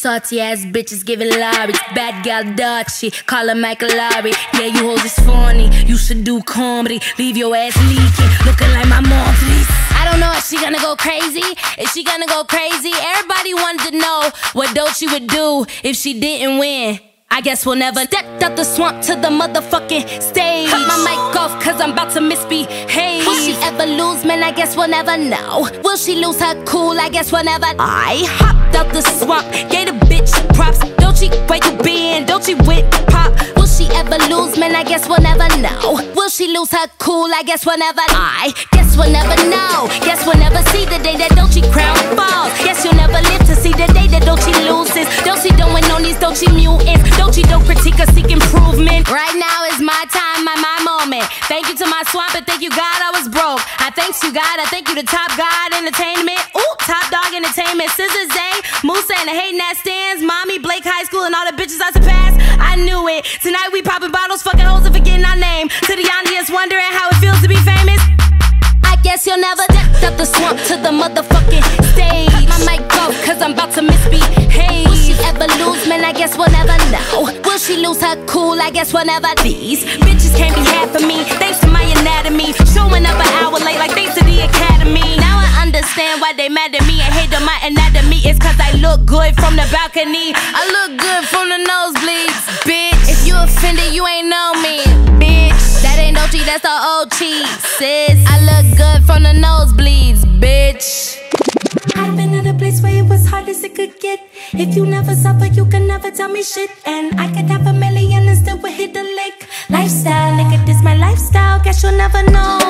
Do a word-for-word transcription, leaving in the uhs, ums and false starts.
salty ass bitches giving Larry's. Bad gal dog shit, call her Michael Lowry. Yeah, you hoes is funny, you should do comedy. Leave your ass leaking, looking like my mom, please. I don't know if she gonna go crazy, if she gonna go crazy. Everybody wanted to know what Doechii would do if she didn't win. I guess we'll never. Stepped up the swamp to the motherfucking stage. Cut my mic off cause I'm about to misbehave. Will she ever lose, man? I guess we'll never know. Will she lose her cool? I guess we'll never. I hopped out the swamp, gave the bitch props. Doechii, where you been? Doechii with pop. Will she ever lose, man? I guess we'll never know. Will she lose her cool? I guess we'll never. I guess we'll never know. Guess we'll never see the day that Doechii crown falls. Guess you'll never live to see the day that Doechii loses. Doechii don't win on these Doechii mutants. Doechii don't critique or seek improvement. Right now is my time, my my moment. Thank you to my swamp and thank you God I was broke. I thanks you God, I thank you to Top God Entertainment. Ooh, Top Dog Entertainment. Scissor Zay, Musa and the hating ass stands. Mommy, Blake High School and all the bitches I surpassed. I knew it. Tonight we popping bottles, fucking hoes and forgetting our name. To the audience wondering how it feels to be famous. I guess you'll never depth up the swamp to the motherfucking stage. Cut my mic off cause I'm about to misbehave. Will she ever lose, man? I guess we'll never know. Will she lose her cool? I guess we'll never. These bitches can't be half of me. Thanks to my anatomy. Showing up an hour late like thanks to the academy. Now I understand why they mad at me and hate on my anatomy. It's cause I look good from the balcony. I look good from the nosebleeds, bitch. If you offended, you ain't know me, bitch. That ain't Doechii, that's the old cheese, sis. I look good from the nosebleeds, bitch. I've been at a place where it was hard as it could get. If you never suffer, you can never tell me shit. And I could have a million and still would hit the lick. Lifestyle, nigga, this my lifestyle. Guess you'll never know.